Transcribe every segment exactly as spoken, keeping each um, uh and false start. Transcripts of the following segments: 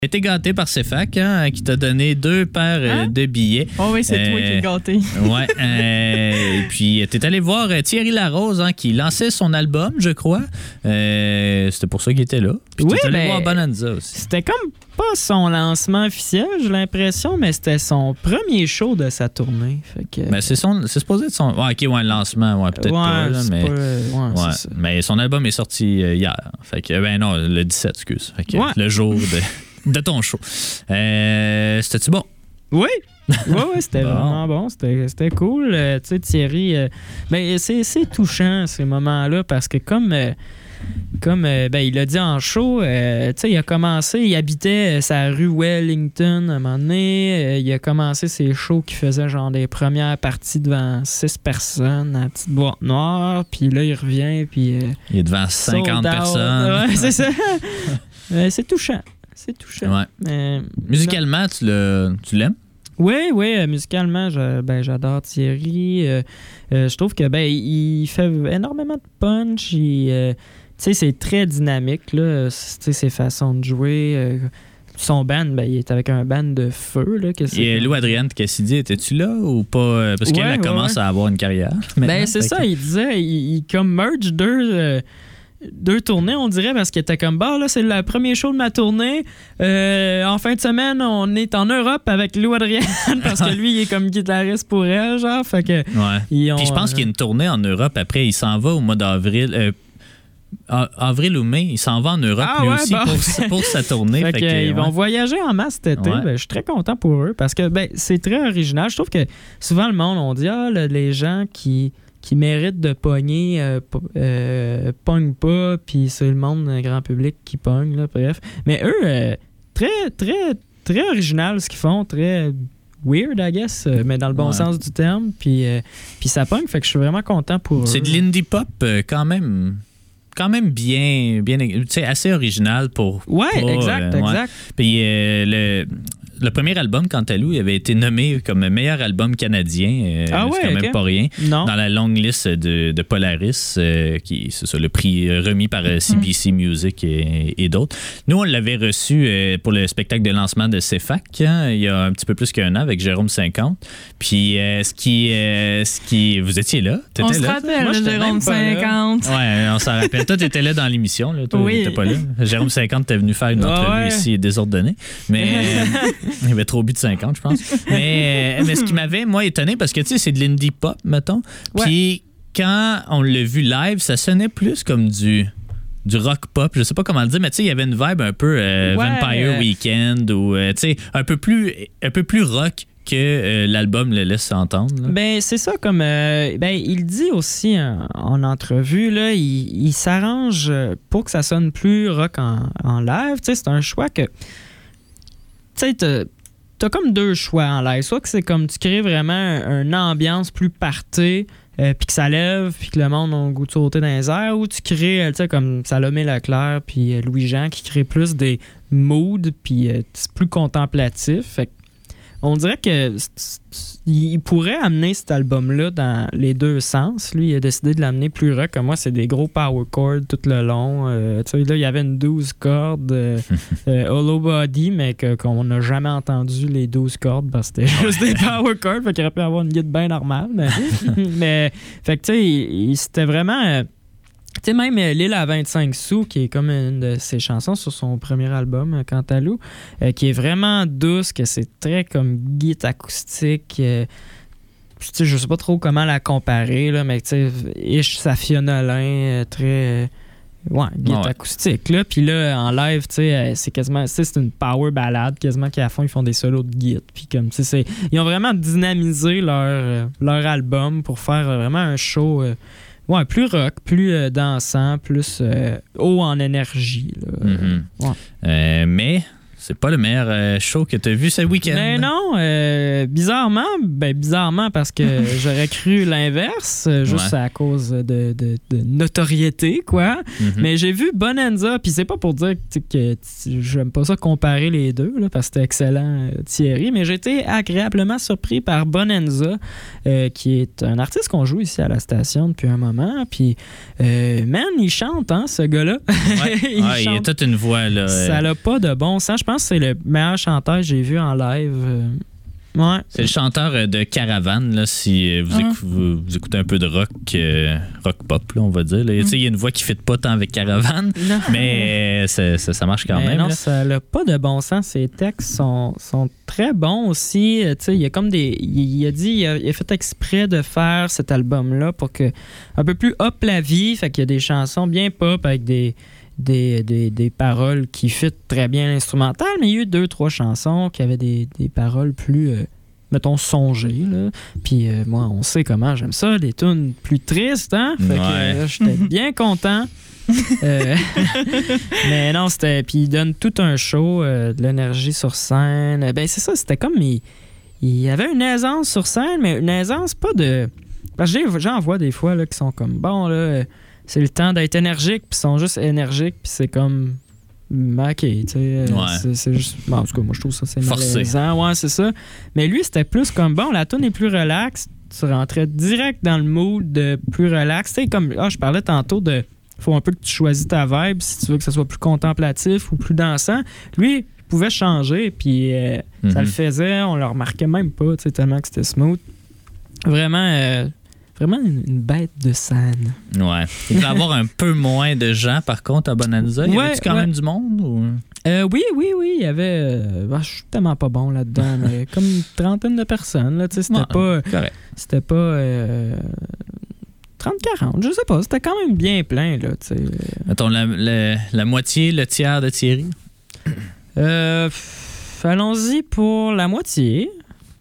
été gâté par CFAC, hein, qui t'a donné deux paires euh, Hein? de billets. Oh oui, c'est Euh, toi qui es gâté. Ouais. euh, et puis, t'es allé voir euh, Thierry Larose, hein, qui lançait son album, je crois. Euh, c'était pour ça qu'il était là. Puis Oui, t'es allé ben, voir Bonanza aussi. C'était comme pas son lancement officiel, j'ai l'impression, mais c'était son premier show de sa tournée. Fait que... Ben, c'est, son, c'est supposé être son... Ouais, OK, ouais, le lancement, ouais, peut-être ouais, pas, là, c'est mais... pas, ouais, Ouais, c'est ça. mais son album est sorti euh, hier. Fait que, ben non, le dix-sept, excuse. Fait que, Ouais. le jour de, de ton show. Euh, c'était-tu bon? Oui! Oui, oui, c'était Bon. vraiment bon. C'était, c'était cool. Euh, tu sais, Thierry, euh, ben, c'est, c'est touchant, ces moments-là, parce que comme, euh, comme euh, ben, il a dit en show, euh, tu sais, il a commencé, il habitait euh, sa rue Wellington à un moment donné. Euh, il a commencé ses shows qui faisaient genre des premières parties devant six personnes à la petite boîte noire. Puis là, il revient, puis... euh, Il est devant cinquante sold out. personnes. Ouais, c'est ça. Euh, c'est touchant. C'est touchant. Ouais. Mais- Musicalement, tu, le, tu l'aimes? Oui, oui, euh, musicalement, je- ben, j'adore Thierry. Euh, euh, je trouve que ben il fait énormément de punch. Il, euh, tu sais, c'est très dynamique, là. C'est- tu sais, ses façons de jouer. euh, son band, ben, il est avec un band de feu. Là, que c'est Et Lou Adrienne Cassidy, étais-tu là ou pas? Parce qu'elle Ouais, elle ouais, commence ouais. à avoir une carrière. Ben, maintenant. c'est Fait ça, que- il disait, il, il comme merge deux, euh, deux tournées, on dirait, parce qu'il était comme, bah, là, c'est le premier show de ma tournée. Euh, en fin de semaine, on est en Europe avec Lou Adrienne, parce que lui, il est comme guitariste pour elle, genre, fait que... Ouais. ils ont, Puis je pense euh, qu'il y a une tournée en Europe après. Il s'en va au mois d'avril. euh, a- avril ou mai, il s'en va en Europe Ah lui ouais, aussi bon. pour, pour sa tournée. Fait Fait que, que, ils ouais. vont voyager en masse cet été. Ouais. Ben, je suis très content pour eux parce que ben, c'est très original. Je trouve que souvent le monde, on dit ah, le- les gens qui, qui méritent de pogner, euh, po- euh, pognent pas, puis c'est le monde, le grand public qui pogne, là, bref. Mais eux, euh, très, très, très original ce qu'ils font, très weird, I guess, euh, mais dans le bon Ouais. sens du terme. Puis, euh, puis ça pogne, fait que je suis vraiment content pour C'est eux. de l'indie pop euh, quand même. Quand même bien, bien tu sais, assez original pour. Ouais, pas, exact, euh, ouais. exact. Puis euh, le, le premier album, quant à lui, il avait été nommé comme meilleur album canadien. euh, Ah ouais, c'est quand ok. même pas rien. Non. Dans la longue liste de, de Polaris, euh, qui c'est ça, le prix euh, remis par euh, C B C Music et, et d'autres. Nous, on l'avait reçu euh, pour le spectacle de lancement de CFAC, hein, il y a un petit peu plus qu'un an avec Jérôme cinquante. Puis euh, ce qui, euh, ce qui, vous étiez là, t'étais On se là, rappelle, Moi, j'étais Jérôme même pas là. cinquante. Ouais, on s'en rappelle. Toi, t'étais là dans l'émission. Là. Toi, Oui. t'étais pas là. Jérôme cinquante, t'es venu faire une Ah entrevue ouais. ici désordonnée. Mais euh, il y avait trop bu de cinquante, je pense. Mais, euh, mais ce qui m'avait, moi, étonné, parce que, tu sais, c'est de l'indie pop, mettons. Puis quand on l'a vu live, ça sonnait plus comme du... du rock pop, je sais pas comment le dire, mais tu sais, il y avait une vibe un peu euh, Ouais, Vampire euh, Weekend ou, euh, tu sais, un peu plus un peu plus rock que euh, l'album le laisse entendre. là. Ben, c'est ça, comme. euh, ben, il dit aussi en, en entrevue, là, il, il s'arrange pour que ça sonne plus rock en, en live. Tu sais, c'est un choix que. Tu sais, t'as, t'as comme deux choix en live. Soit que c'est comme tu crées vraiment un- une ambiance plus party, euh, puis que ça lève, puis que le monde a le goût de sauter dans les airs, ou tu crées, euh, tu sais, comme Salomé Leclerc, puis euh, Louis-Jean, qui crée plus des moods, puis euh, c'est plus contemplatif. Fait que on dirait que c- c- il pourrait amener cet album-là dans les deux sens. Lui, il a décidé de l'amener plus rock. Comme moi, c'est des gros power chords tout le long. Euh, tu sais, là, il y avait une douze cordes euh, euh, Hollow Body, mais que- qu'on n'a jamais entendu les douze cordes parce que c'était juste des power chords. Fait qu'il aurait pu avoir une guide bien normale. Mais, mais fait que tu sais, il- il- c'était vraiment... euh, tu sais, même euh, L'île à vingt-cinq sous, qui est comme une de ses chansons sur son premier album, euh, Cantalou, euh, qui est vraiment douce, que c'est très comme guitare acoustique. Euh, puis, tu sais, je sais pas trop comment la comparer, là, mais tu sais, ish Safia Nolin, euh, très... euh, ouais, guitare Ouais. acoustique, là. Puis là, en live, tu sais, euh, c'est quasiment... Tu sais, c'est une power ballade, quasiment, qu'à la fin, ils font des solos de guitare. Puis comme, tu sais, c'est- ils ont vraiment dynamisé leur, euh, leur album pour faire euh, vraiment un show... euh, Ouais, plus rock, plus euh, dansant, plus euh, haut en énergie. Là. Mhm. Ouais. Euh, mais c'est pas le meilleur euh, show que tu as vu ce week-end. Mais non, euh, bizarrement, ben bizarrement parce que j'aurais cru l'inverse, euh, juste Ouais. à cause de, de- de notoriété, quoi. Mhm. Mais j'ai vu Bonanza, puis c'est pas pour dire tu sais, que tu- j'aime pas ça comparer les deux, là, parce que c'était excellent, euh, Thierry, mais j'ai été agréablement surpris par Bonanza, euh, qui est un artiste qu'on joue ici à la station depuis un moment, puis euh, man, il chante, hein, ce gars-là. Ouais. Il Ah, il y a chante. toute une voix. Là, Ça euh, n'a pas de bon sens. Je pense que c'est le meilleur chanteur que j'ai vu en live. Euh, ouais. C'est le chanteur de Caravane, là, si vous, Mm. écou- vous, vous écoutez un peu de rock, euh, rock pop, là, on va dire. Là. Mm. Il y a une voix qui ne fit pas tant avec Caravane, Non. mais ça, ça, ça marche quand Mais même. non, là. ça n'a pas de bon sens. Ses textes sont, sont très bons aussi. Tu sais, il y a comme des. Il, il a dit, il a, il a fait exprès de faire cet album-là pour que un peu plus hop la vie. Fait qu'il y a des chansons bien pop avec des. Des, des, des paroles qui fit très bien l'instrumental, mais il y a eu deux, trois chansons qui avaient des, des paroles plus, euh, mettons, songées. Là. Puis euh, moi, on sait comment j'aime ça, des tunes plus tristes. Hein? Fait que Ouais. euh, j'étais bien content. Euh, mais non, c'était. Puis il donne tout un show, euh, de l'énergie sur scène. Ben, c'est ça, c'était comme. Il, il y avait une aisance sur scène, mais une aisance pas de. Parce que j'ai- j'en vois des fois là, qui sont comme bon, là. C'est le temps d'être énergique, puis ils sont juste énergiques, puis c'est comme. OK, tu sais. euh, Ouais. c'est, c'est juste. Bon, en tout cas, moi, je trouve ça, c'est Forcé. malaisant. Ouais, c'est ça. Mais lui, c'était plus comme bon, la tune est plus relaxe. Tu rentrais direct dans le mood de plus relax. Tu sais, comme. Ah, je parlais tantôt de. Faut un peu que tu choisis ta vibe si tu veux que ce soit plus contemplatif ou plus dansant. Lui, il pouvait changer, puis euh, Mm-hmm. ça le faisait. On le remarquait même pas, tu sais, tellement que c'était smooth. Vraiment. euh, Vraiment une, une bête de scène. Ouais. Il devait y avoir un peu moins de gens, par contre, à Bonanza. Y Ouais, avait-tu quand ouais. même du monde? Ou... Euh, oui, oui, oui, il y avait... Euh, bah, je suis tellement pas bon là-dedans, mais comme une trentaine de personnes. Là, tu sais, c'était Ouais, pas... correct. C'était pas... Euh, trente quarante, je sais pas. C'était quand même bien plein, là, tu sais. Mettons, la, la, la moitié, le tiers de Thierry. Euh, f- allons-y pour la moitié.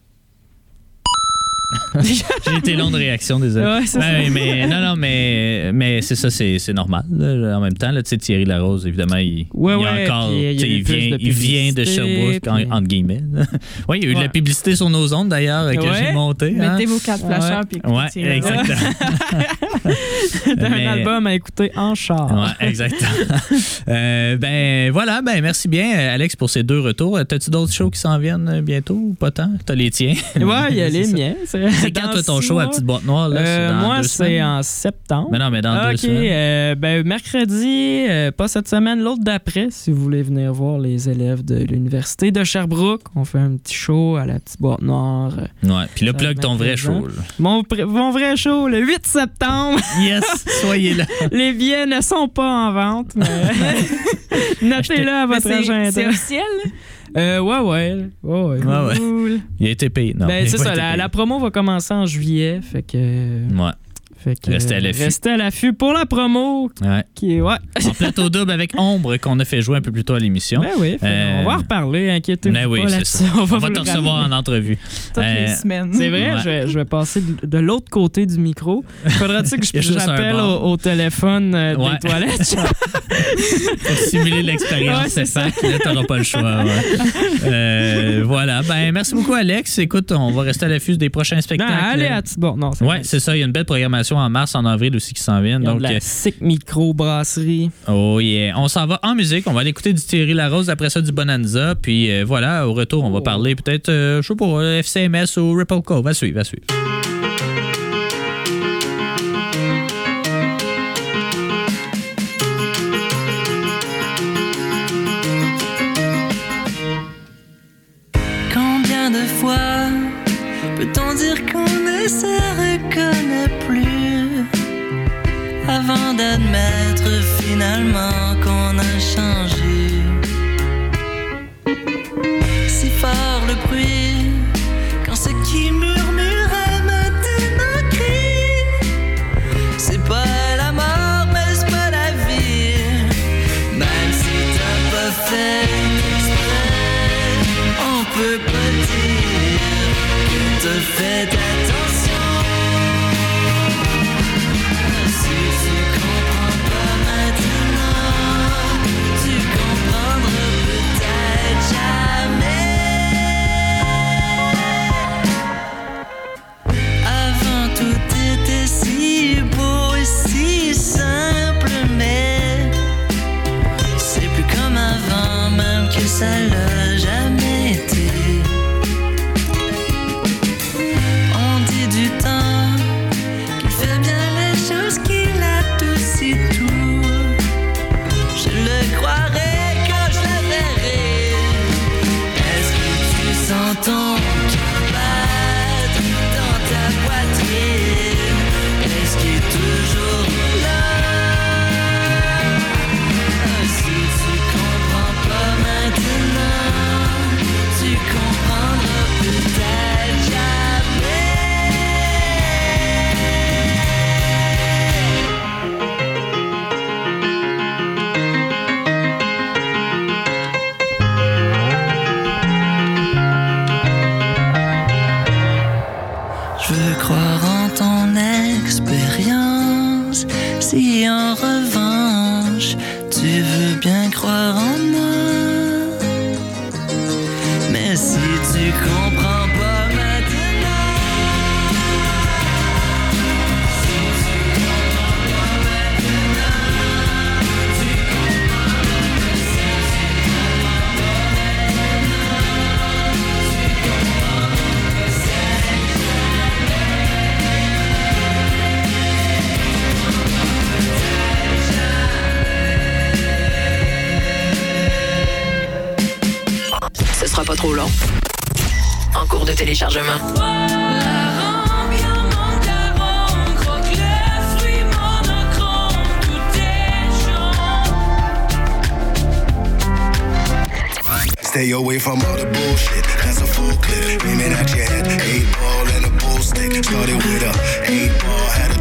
J'ai été long de réaction, désolé. Ouais, c'est Ouais, ça. mais non, non, mais, mais c'est ça, c'est, c'est normal. Là. En même temps, là, tu sais, Thierry Larose, évidemment, il, Ouais, il, a ouais, encore, puis il y a tu sais, eu il plus vient, de il vient de publicité, Sherbrooke, en- puis- entre guillemets. Oui, il y a eu de Ouais. la publicité sur nos ondes, d'ailleurs, que Ouais. j'ai monté. hein. Mettez vos quatre flasheurs puis écoutez. Ouais, Thierry. exactement. D'un Mais- album à écouter en char. Ouais, exactement. Euh, ben voilà, ben merci bien, Alex, pour ces deux retours. T'as-tu d'autres shows qui s'en viennent bientôt ou pas tant? T'as les tiens? Ouais, il y a C'est les ça. miens. C'est quand, Dans toi, ton six show à mois. Petite Boîte Noire? Là, Euh, c'est dans moi, deux c'est semaines? en septembre. Mais non, mais dans deux OK, semaines. euh, ben, mercredi, euh, pas cette semaine, l'autre d'après, si vous voulez venir voir les élèves de l'Université de Sherbrooke. On fait un petit show à la Petite Boîte Noire. Ouais, puis là, Ça plug va ton être vrai présent. show. là. Mon, pr- mon vrai show, le huit septembre. Yes, soyez là. Les billets ne sont pas en vente, mais notez-le à Mais votre c'est- agenda. C'est officiel? Euh, ouais, ouais. ouais, ouais. Ouais, ouais. Cool. Il a été payé. Non, Ben, il a c'est pas ça, été la, payé. la promo va commencer en juillet, fait que... Ouais, Fait que, Restez à l'affût. Restez à l'affût pour la promo, ouais. qui est... Ouais. En plateau double avec Ombre qu'on a fait jouer un peu plus tôt à l'émission. Ben oui, fait- Euh, on va en reparler, inquiétez-vous Ben oui, pas c'est là-dessus. ça. On va, On va vous te le recevoir ramener. en entrevue. Toutes Euh, les semaines. C'est vrai, Ouais. je, vais, je vais passer de, de l'autre côté du micro. Faudra-tu que Il y a je- juste un j'appelle bar. au, au téléphone euh, Ouais. des toilettes? Pour simuler l'expérience, Ouais, c'est c'est ça. Là, t'auras pas le choix. ouais. Euh, voilà. Ben, merci beaucoup, Alex. Écoute, on va rester à l'affût des prochains Non, spectacles. allez à Bon, non, c'est Ouais, vrai. c'est ça. Il y a une belle programmation en mars, en avril aussi qui s'en viennent. Ils ont Donc, de la euh, sick micro-brasserie. oh yeah. On s'en va en musique. On va aller écouter du Thierry Larose, après ça du Bonanza. Puis euh, voilà, au retour, on va Oh. parler peut-être, euh, je sais pas, F C M S ou Ripple Cove. Va suivre, va suivre. Combien de fois peut-on dire qu'on ne se reconnaît plus avant d'admettre finalement qu'on a changé? Si fort le bruit quand ce qui murmurait maintenant crie. C'est pas la mort mais c'est pas la vie. Même si t'as pas fait exprès, on peut pas dire que t'as fait attention. Si tu comprends pas maintenant, tu comprendras peut-être jamais. Avant tout était si beau et si simple, mais c'est plus comme avant, même que ça l'a jamais été. On dit du temps qu'il fait bien les choses, qu'il a tout tout. Je le croirais quand je la verrai. Mais si tu comprends pas maintenant, si tu comprends pas maintenant, tu comprends pas. Si tu comprends pas maintenant, tu comprends pas. Ce sera pas trop long. En cours de téléchargement. Stay away from all the bullshit. That's a full clip. Aiming at your head. Eight ball and a bull stick. Started with a eight ball. Had a